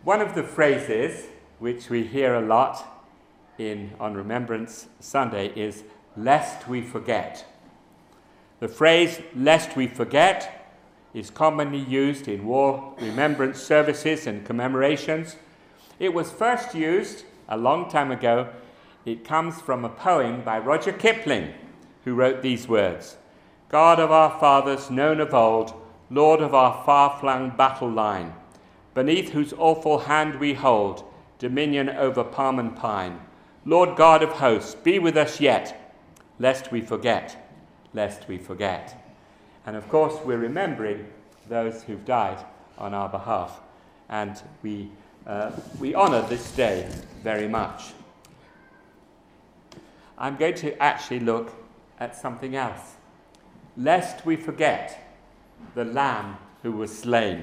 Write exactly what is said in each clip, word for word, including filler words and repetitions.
One of the phrases which we hear a lot in on Remembrance Sunday is, lest we forget. The phrase, lest we forget, is commonly used in war remembrance services and commemorations. It was first used a long time ago. It comes from a poem by Roger Kipling, who wrote these words: God of our fathers, known of old, Lord of our far-flung battle line, beneath whose awful hand we hold dominion over palm and pine. Lord God of hosts, be with us yet, lest we forget, lest we forget. And of course, we're remembering those who've died on our behalf, and we uh, we honour this day very much. I'm going to actually look at something else. Lest we forget the Lamb who was slain.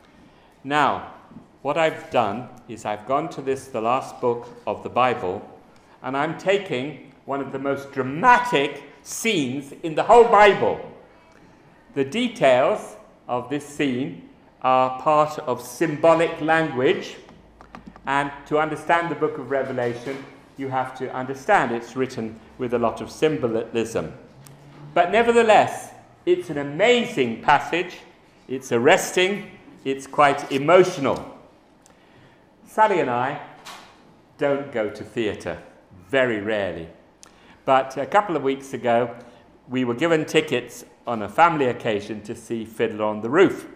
Now, what I've done is I've gone to this, the last book of the Bible, and I'm taking one of the most dramatic scenes in the whole Bible. The details of this scene are part of symbolic language, and to understand the book of Revelation, you have to understand it's written with a lot of symbolism. But nevertheless, it's an amazing passage, it's arresting, it's quite emotional. Sally and I don't go to theatre, very rarely. But a couple of weeks ago, we were given tickets on a family occasion to see Fiddler on the Roof.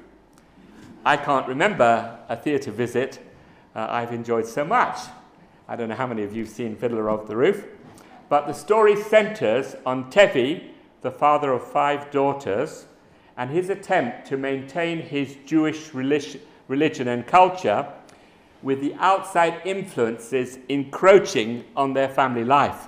I can't remember a theatre visit uh, I've enjoyed so much. I don't know how many of you have seen Fiddler on the Roof, but the story centres on Tevi, the father of five daughters, and his attempt to maintain his Jewish religion and culture with the outside influences encroaching on their family life.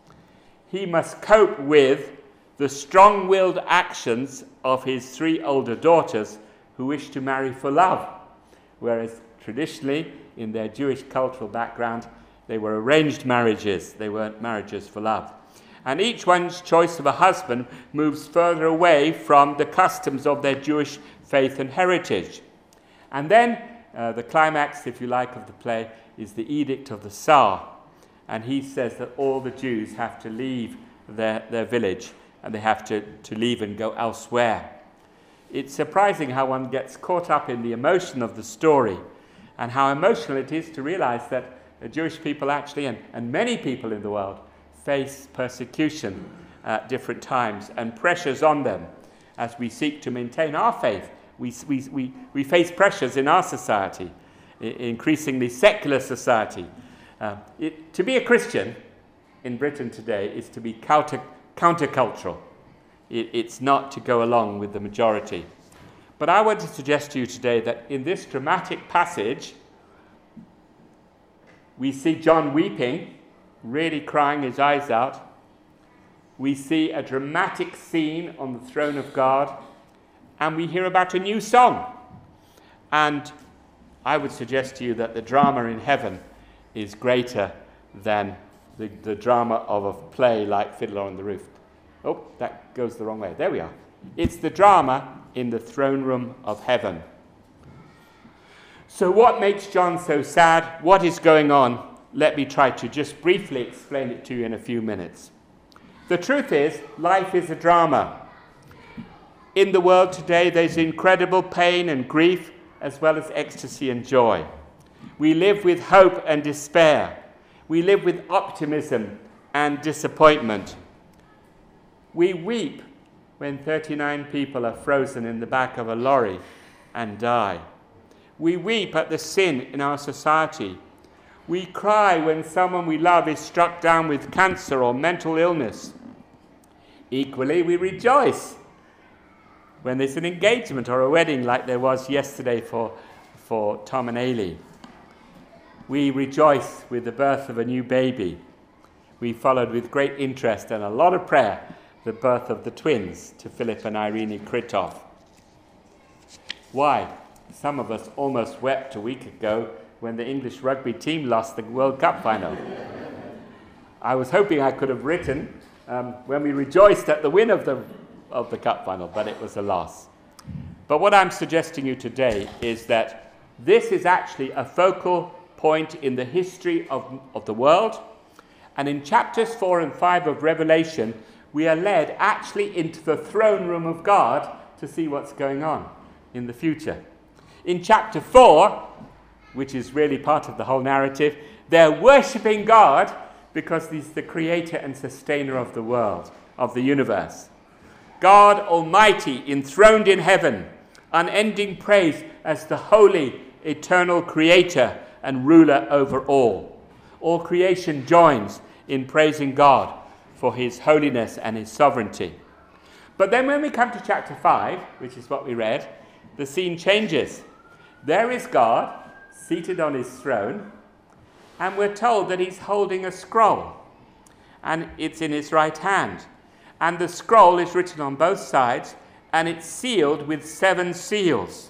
He must cope with the strong-willed actions of his three older daughters who wish to marry for love, whereas traditionally, in their Jewish cultural background, they were arranged marriages, they weren't marriages for love. And each one's choice of a husband moves further away from the customs of their Jewish faith and heritage. And then uh, the climax, if you like, of the play is the Edict of the Tsar. And he says that all the Jews have to leave their, their village and they have to, to leave and go elsewhere. It's surprising how one gets caught up in the emotion of the story and how emotional it is to realize that the Jewish people actually, and, and many people in the world, face persecution at different times and pressures on them as we seek to maintain our faith. We, we, we, we face pressures in our society, increasingly secular society. Uh, it, to be a Christian in Britain today is to be counter, countercultural. It, it's not to go along with the majority. But I want to suggest to you today that in this dramatic passage, we see John weeping, really crying his eyes out. We see a dramatic scene on the throne of God, and we hear about a new song. And I would suggest to you that the drama in heaven is greater than the, the drama of a play like Fiddler on the Roof. Oh, that goes the wrong way. There we are. It's the drama in the throne room of heaven. So what makes John so sad? What is going on? Let me try to just briefly explain it to you in a few minutes. The truth is, life is a drama. In the world today, there's incredible pain and grief, as well as ecstasy and joy. We live with hope and despair. We live with optimism and disappointment. We weep when thirty-nine people are frozen in the back of a lorry and die. We weep at the sin in our society. We cry when someone we love is struck down with cancer or mental illness. Equally, we rejoice when there's an engagement or a wedding like there was yesterday for, for Tom and Ailey. We rejoice with the birth of a new baby. We followed with great interest and a lot of prayer the birth of the twins, to Philip and Irene Kritov. Why? Some of us almost wept a week ago when the English rugby team lost the World Cup final. I was hoping I could have written um, when we rejoiced at the win of the, of the cup final, but it was a loss. But what I'm suggesting you today is that This is actually a focal point in the history of, of the world. And in chapters four and five of Revelation, we are led actually into the throne room of God to see what's going on in the future. In chapter four, which is really part of the whole narrative, they're worshipping God because he's the creator and sustainer of the world, of the universe. God Almighty, enthroned in heaven, unending praise as the holy, eternal creator and ruler over all. All creation joins in praising God for his holiness and his sovereignty. But then when we come to chapter five, which is what we read, the scene changes. There is God seated on his throne, and we're told that he's holding a scroll, and it's in his right hand. And the scroll is written on both sides, and it's sealed with seven seals.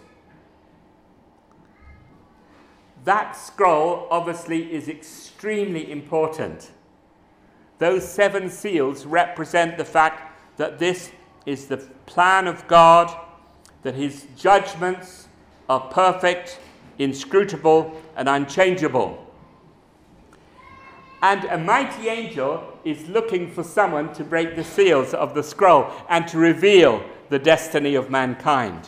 That scroll obviously is extremely important. Those seven seals represent the fact that this is the plan of God, that his judgments are perfect, inscrutable, and unchangeable. And a mighty angel is looking for someone to break the seals of the scroll and to reveal the destiny of mankind.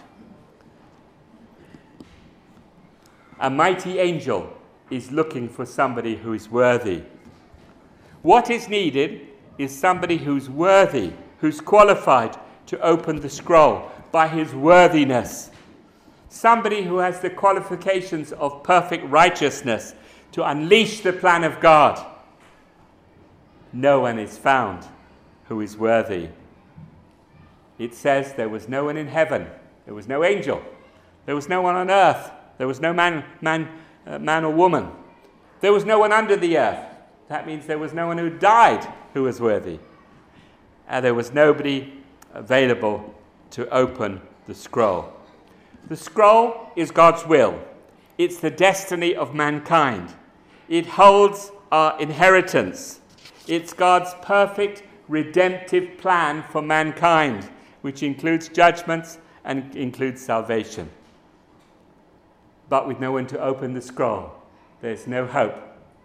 A mighty angel is looking for somebody who is worthy. What is needed is somebody who's worthy, who's qualified to open the scroll by his worthiness. Somebody who has the qualifications of perfect righteousness to unleash the plan of God. No one is found who is worthy. It says there was no one in heaven, there was no angel, there was no one on earth, there was no man, man, uh, man or woman, there was no one under the earth. That means there was no one who died who was worthy. And there was nobody available to open the scroll. The scroll is God's will. It's the destiny of mankind. It holds our inheritance. It's God's perfect redemptive plan for mankind, which includes judgments and includes salvation. But with no one to open the scroll, there's no hope.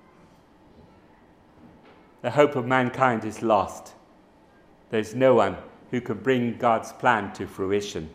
The hope of mankind is lost. There's no one who can bring God's plan to fruition.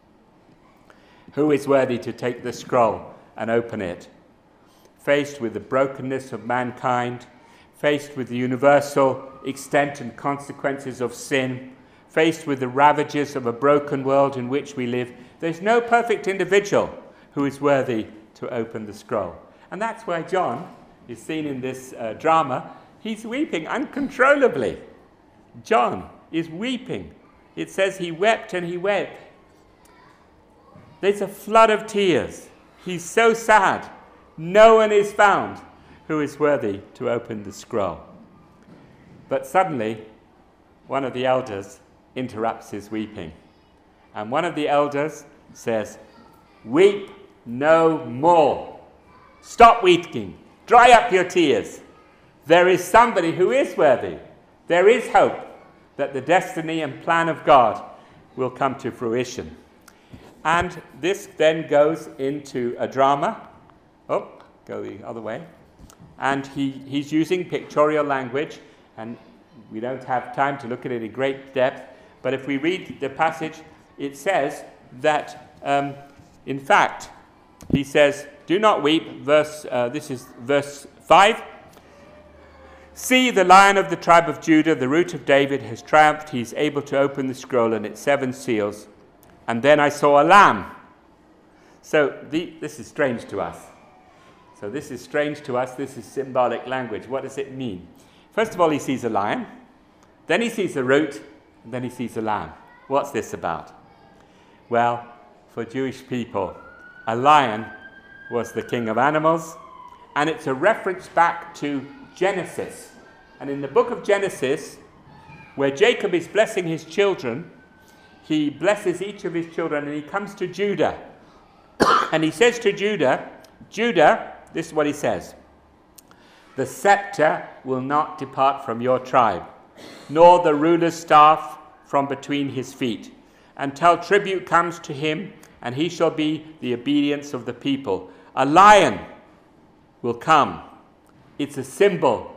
Who is worthy to take the scroll and open it? Faced with the brokenness of mankind, faced with the universal extent and consequences of sin, faced with the ravages of a broken world in which we live, there's no perfect individual who is worthy to open the scroll. And that's why John is seen in this uh, drama. He's weeping uncontrollably. John is weeping. It says he wept and he wept. There's a flood of tears. He's so sad. No one is found who is worthy to open the scroll. But suddenly, one of the elders interrupts his weeping. And one of the elders says, "Weep no more. Stop weeping. Dry up your tears. There is somebody who is worthy. There is hope that the destiny and plan of God will come to fruition." And this then goes into a drama. Oh, go the other way. And he, he's using pictorial language, and we don't have time to look at it in great depth. But if we read the passage, it says that, um, in fact, he says, "Do not weep." Verse. Uh, this is verse five. "See, the Lion of the tribe of Judah, the Root of David, has triumphed. He is able to open the scroll and its seven seals. And then I saw a lamb." So the, this is strange to us. So this is strange to us. This is symbolic language. What does it mean? First of all, he sees a lion. Then he sees a root. And then he sees a lamb. What's this about? Well, for Jewish people, a lion was the king of animals. And it's a reference back to Genesis. And in the book of Genesis, where Jacob is blessing his children, he blesses each of his children, and he comes to Judah. And he says to Judah, Judah, this is what he says, "The scepter will not depart from your tribe, nor the ruler's staff from between his feet, until tribute comes to him, and he shall be the obedience of the people. a lion will come. It's a symbol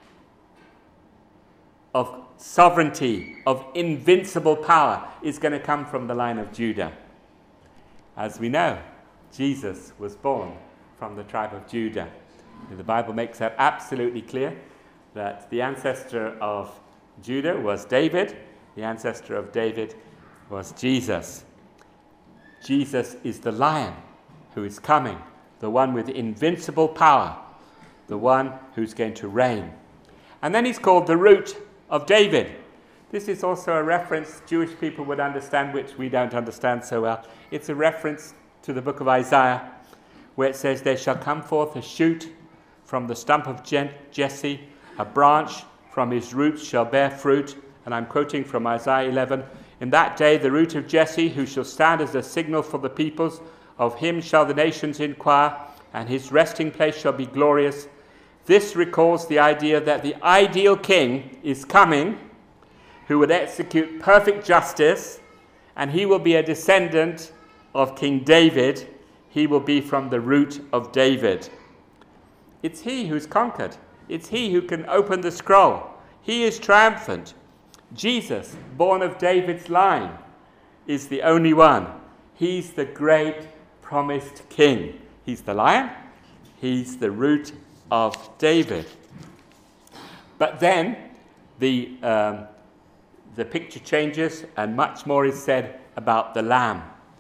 of sovereignty, of invincible power. Is going to come from the line of Judah. As we know, Jesus was born from the tribe of Judah. The Bible makes that absolutely clear, that the ancestor of Judah was David, the ancestor of David was Jesus. Jesus is the lion who is coming, the one with invincible power, the one who's going to reign. And then he's called the root of David. This is also a reference Jewish people would understand, which we don't understand so well. It's a reference to the book of Isaiah, where it says, there shall come forth a shoot from the stump of Jesse, a branch from his roots shall bear fruit. And I'm quoting from Isaiah eleven. In that day the root of Jesse, who shall stand as a signal for the peoples, of him shall the nations inquire, and his resting place shall be glorious. This recalls the idea that the ideal king is coming, who would execute perfect justice, and he will be a descendant of King David. He will be from the root of David. It's he who's conquered. It's he who can open the scroll. He is triumphant. Jesus, born of David's line, is the only one. He's the great promised king. He's the lion. He's the root of David. But then the, um, the picture changes and much more is said about the lamb.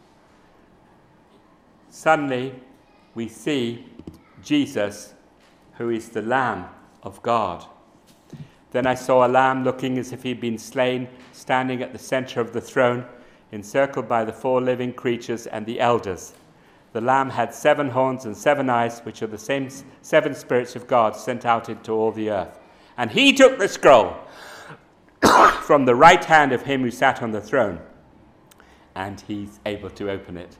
Suddenly we see Jesus, who is the Lamb of God. Then I saw a lamb looking as if he'd been slain, standing at the center of the throne, encircled by the four living creatures and the elders. The lamb had seven horns and seven eyes, which are the same seven spirits of God sent out into all the earth. And he took the scroll from the right hand of him who sat on the throne, and he's able to open it.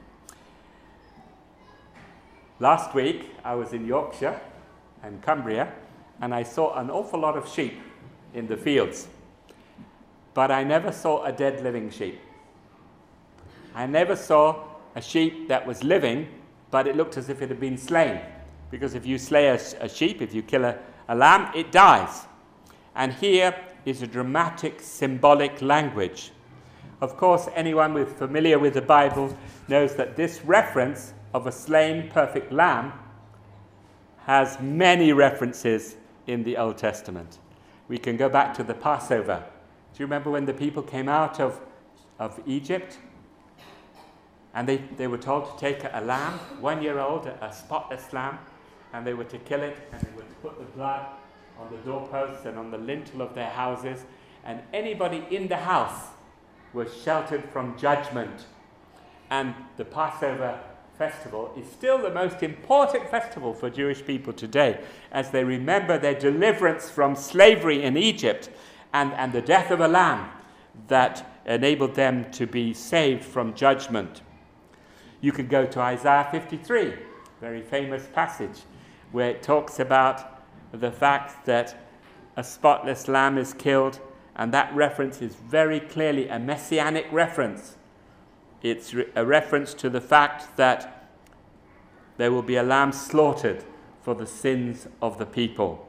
Last week, I was in Yorkshire and Cumbria, and I saw an awful lot of sheep in the fields. But I never saw a dead living sheep. I never saw a sheep that was living, but it looked as if it had been slain. Because if you slay a, a sheep, if you kill a, a lamb, it dies. And here is a dramatic, symbolic language. Of course, anyone with familiar with the Bible knows that this reference of a slain perfect lamb has many references in the Old Testament. We can go back to the Passover. Do you remember when the people came out of, of Egypt? And they, they were told to take a lamb, one year old, a, a spotless lamb, and they were to kill it, and they were to put the blood on the doorposts and on the lintel of their houses, and anybody in the house was sheltered from judgment. And the Passover festival is still the most important festival for Jewish people today, as they remember their deliverance from slavery in Egypt and, and the death of a lamb that enabled them to be saved from judgment. You could go to Isaiah fifty-three, very famous passage, where it talks about the fact that a spotless lamb is killed, and that reference is very clearly a messianic reference. It's re- a reference to the fact that there will be a lamb slaughtered for the sins of the people.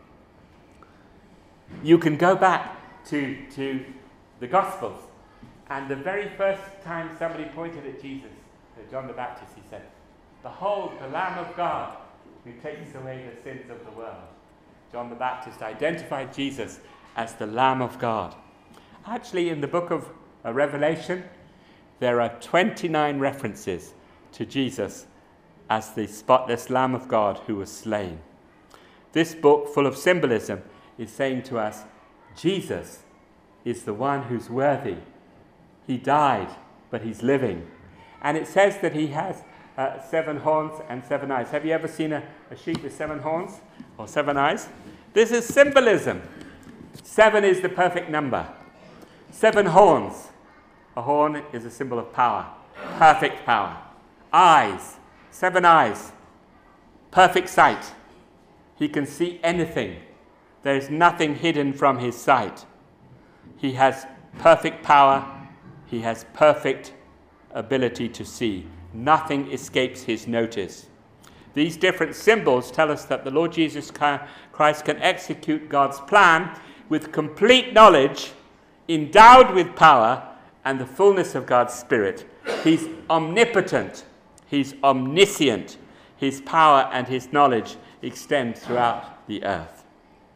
You can go back to, to the Gospels, and the very first time somebody pointed at Jesus, to John the Baptist, he said, "Behold, the Lamb of God who takes away the sins of the world." John the Baptist identified Jesus as the Lamb of God. Actually, in the book of uh, Revelation, there are twenty-nine references to Jesus as the spotless Lamb of God who was slain. This book, full of symbolism, is saying to us, Jesus is the one who's worthy. He died, but he's living. And it says that he has uh, seven horns and seven eyes. Have you ever seen a, a sheep with seven horns or seven eyes? This is symbolism. Seven is the perfect number. Seven horns. A horn is a symbol of power, perfect power. Eyes, seven eyes, perfect sight. He can see anything. There is nothing hidden from his sight. He has perfect power. He has perfect ability to see. Nothing escapes his notice. These different symbols tell us that the Lord Jesus Christ can execute God's plan with complete knowledge, endowed with power, and the fullness of God's Spirit. He's omnipotent. He's omniscient. His power and his knowledge extend throughout the earth.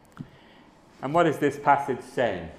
And what is this passage saying?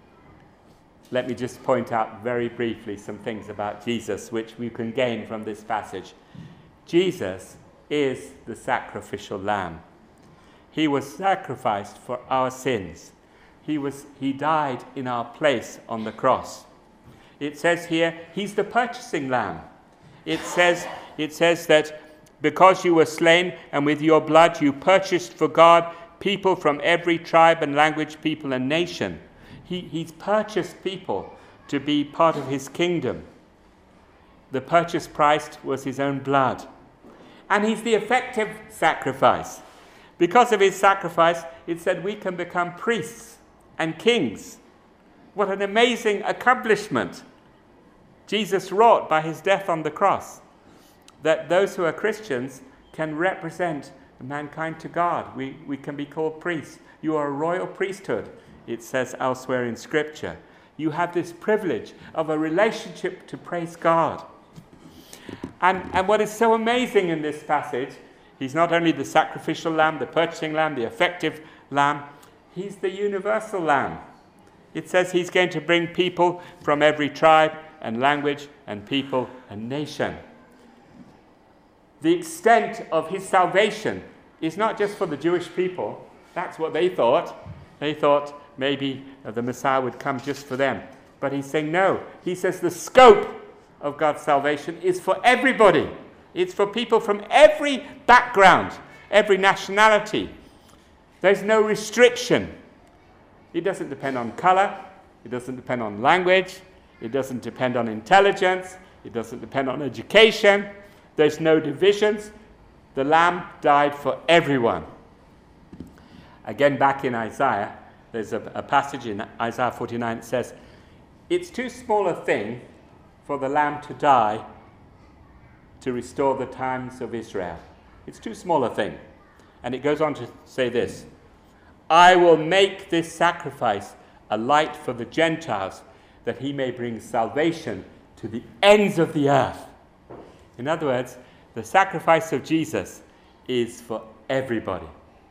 Let me just point out very briefly some things about Jesus which we can gain from this passage. Jesus is the sacrificial lamb. He was sacrificed for our sins. He was, he died in our place on the cross. It says here, he's the purchasing lamb. It says, it says that because you were slain and with your blood you purchased for God people from every tribe and language, people and nation. He, he's purchased people to be part of his kingdom. The purchase price was his own blood. And he's the effective sacrifice. Because of his sacrifice, it said we can become priests and kings. What an amazing accomplishment Jesus wrought by his death on the cross. That those who are Christians can represent mankind to God. We, we can be called priests. You are a royal priesthood, it says elsewhere in Scripture. You have this privilege of a relationship to praise God. And, and what is so amazing in this passage, he's not only the sacrificial lamb, the purchasing lamb, the effective lamb, he's the universal lamb. It says he's going to bring people from every tribe and language and people and nation. The extent of his salvation is not just for the Jewish people. That's what they thought. They thought maybe the Messiah would come just for them. But he's saying no. He says the scope of God's salvation is for everybody. It's for people from every background, every nationality. There's no restriction. It doesn't depend on color. It doesn't depend on language. It doesn't depend on intelligence. It doesn't depend on education. There's no divisions. The Lamb died for everyone. Again, back in Isaiah, there's a, a passage in Isaiah forty-nine that says, it's too small a thing for the Lamb to die to restore the times of Israel. It's too small a thing. And it goes on to say this, I will make this sacrifice a light for the Gentiles, that he may bring salvation to the ends of the earth. In other words, the sacrifice of Jesus is for everybody.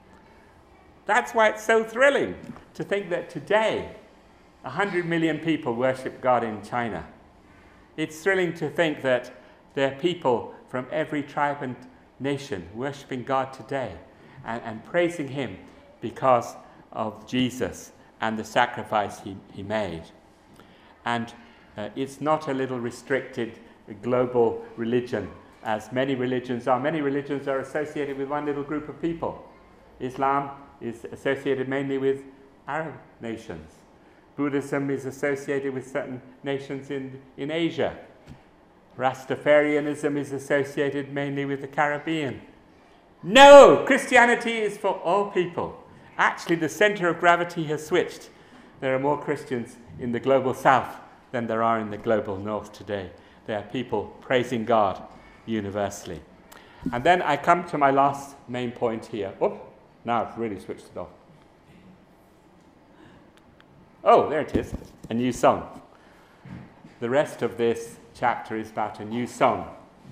That's why it's so thrilling to think that today, one hundred million people worship God in China. It's thrilling to think that there are people from every tribe and nation worshiping God today and, and praising him because of Jesus and the sacrifice he, he made. And uh, it's not a little restricted global religion, as many religions are. Many religions are associated with one little group of people. Islam is associated mainly with Arab nations. Buddhism is associated with certain nations in, in Asia. Rastafarianism is associated mainly with the Caribbean. No! Christianity is for all people. Actually, the center of gravity has switched. There are more Christians in the global south than there are in the global north today. There are people praising God universally. And then I come to my last main point here. Oh, now I've really switched it off. Oh, there it is, a new song. The rest of this chapter is about a new song.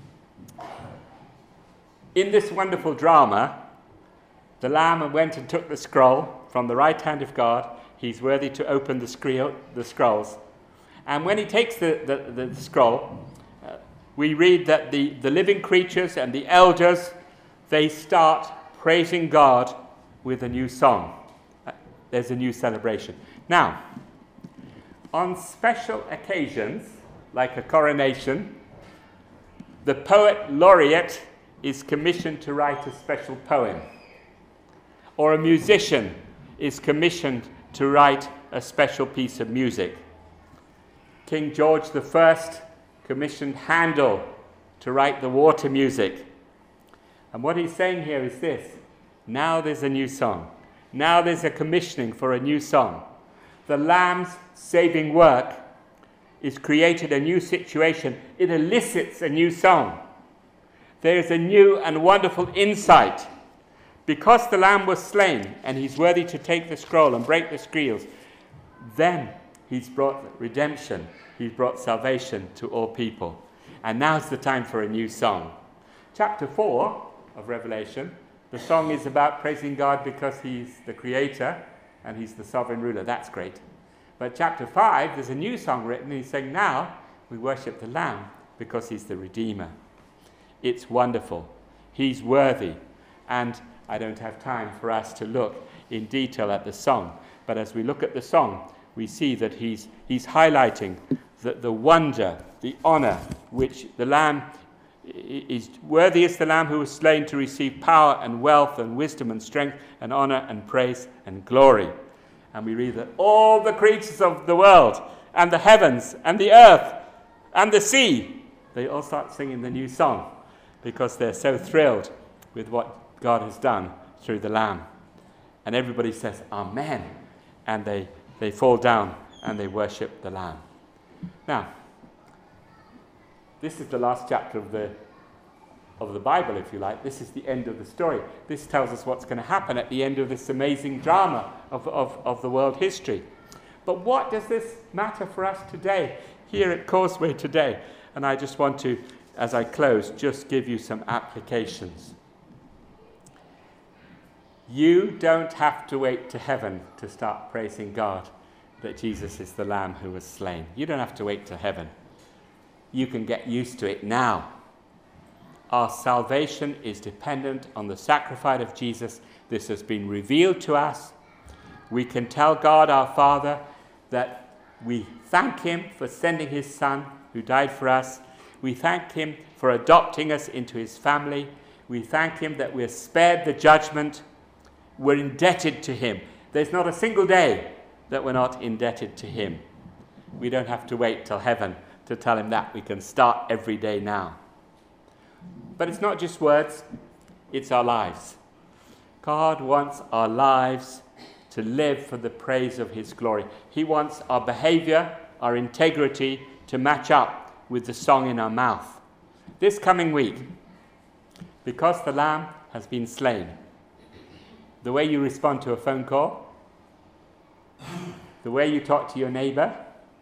In this wonderful drama, the Lamb went and took the scroll from the right hand of God. He's worthy to open the, screel, the scrolls. And when he takes the, the, the scroll, uh, we read that the, the living creatures and the elders, they start praising God with a new song. Uh, there's a new celebration. Now, on special occasions, like a coronation, the poet laureate is commissioned to write a special poem. Or a musician is commissioned to write a special piece of music. King George the First commissioned Handel to write the water music. And what he's saying here is this: now there's a new song. Now there's a commissioning for a new song. The Lamb's saving work is created a new situation. It elicits a new song. There is a new and wonderful insight. Because the Lamb was slain, and he's worthy to take the scroll and break the seals, then he's brought redemption. He's brought salvation to all people. And now's the time for a new song. Chapter four of Revelation, the song is about praising God because he's the creator and he's the sovereign ruler. That's great. But chapter five, there's a new song written, and he's saying, now we worship the Lamb because he's the Redeemer. It's wonderful. He's worthy. And I don't have time for us to look in detail at the song. But as we look at the song, we see that he's, he's highlighting the, the wonder, the honor, which the Lamb is. Worthy is the Lamb who was slain to receive power and wealth and wisdom and strength and honor and praise and glory. And we read that all the creatures of the world and the heavens and the earth and the sea, they all start singing the new song because they're so thrilled with what God has done through the Lamb. And everybody says, Amen. And they, they fall down and they worship the Lamb. Now, this is the last chapter of the, of the Bible, if you like. This is the end of the story. This tells us what's going to happen at the end of this amazing drama of, of, of the world history. But what does this matter for us today, here at Causeway today? And I just want to, as I close, just give you some applications. You don't have to wait to heaven to start praising God that Jesus is the Lamb who was slain. You don't have to wait to heaven. You can get used to it now. Our salvation is dependent on the sacrifice of Jesus. This has been revealed to us. We can tell God our Father that we thank him for sending his Son who died for us. We thank him for adopting us into his family. We thank him that we're spared the judgment. We're indebted to him. There's not a single day that we're not indebted to him. We don't have to wait till heaven to tell him that. We can start every day now. But it's not just words, it's our lives. God wants our lives to live for the praise of his glory. He wants our behavior, our integrity to match up with the song in our mouth. This coming week, because the Lamb has been slain, the way you respond to a phone call, the way you talk to your neighbor,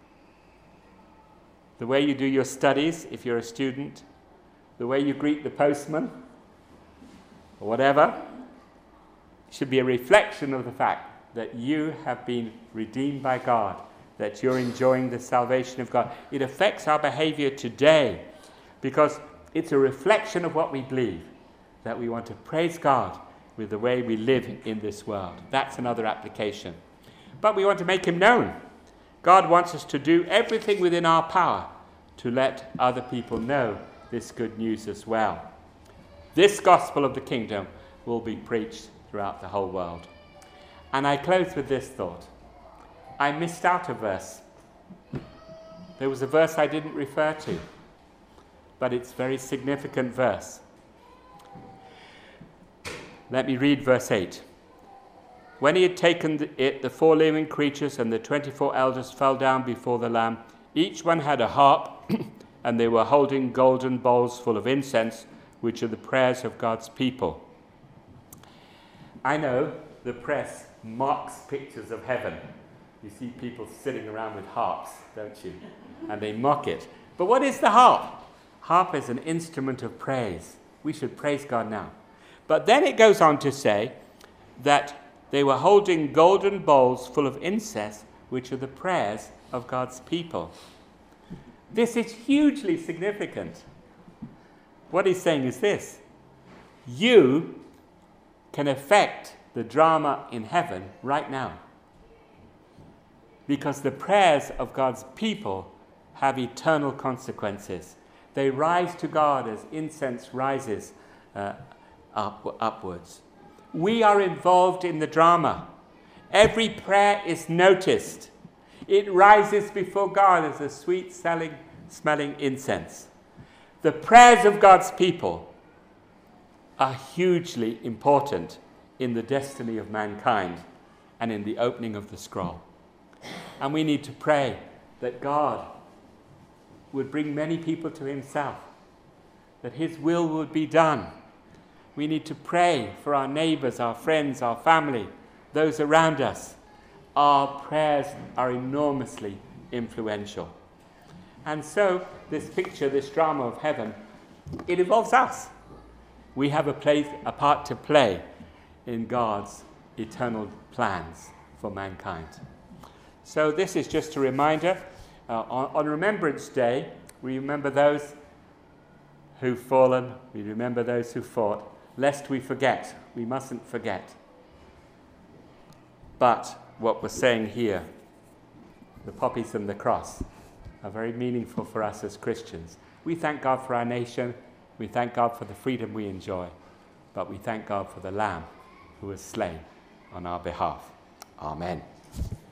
the way you do your studies if you're a student, the way you greet the postman, or whatever, should be a reflection of the fact that you have been redeemed by God, that you're enjoying the salvation of God. It affects our behavior today because it's a reflection of what we believe, that we want to praise God with the way we live in this world. That's another application. But we want to make him known. God wants us to do everything within our power to let other people know this good news as well. This gospel of the kingdom will be preached throughout the whole world. And I close with this thought. I missed out a verse. There was a verse I didn't refer to, but it's a very significant verse. Let me read verse eight. When he had taken it, the four living creatures and the twenty-four elders fell down before the Lamb. Each one had a harp, and they were holding golden bowls full of incense, which are the prayers of God's people. I know the press mocks pictures of heaven. You see people sitting around with harps, don't you? And they mock it. But what is the harp? Harp is an instrument of praise. We should praise God now. But then it goes on to say that they were holding golden bowls full of incense, which are the prayers of God's people. This is hugely significant. What he's saying is this: you can affect the drama in heaven right now, because the prayers of God's people have eternal consequences. They rise to God as incense rises uh, up, upwards. We are involved in the drama. Every prayer is noticed. It rises before God as a sweet smelling incense. The prayers of God's people are hugely important in the destiny of mankind and in the opening of the scroll. And we need to pray that God would bring many people to himself, that his will would be done. We need to pray for our neighbors, our friends, our family, those around us. Our prayers are enormously influential. And so this picture, this drama of heaven, it involves us. We have a place, a part to play in God's eternal plans for mankind. So this is just a reminder. Uh, on, on Remembrance Day, we remember those who've fallen, we remember those who fought, lest we forget. We mustn't forget. But what we're saying here, the poppies and the cross, are very meaningful for us as Christians. We thank God for our nation, we thank God for the freedom we enjoy, but we thank God for the Lamb who was slain on our behalf. Amen.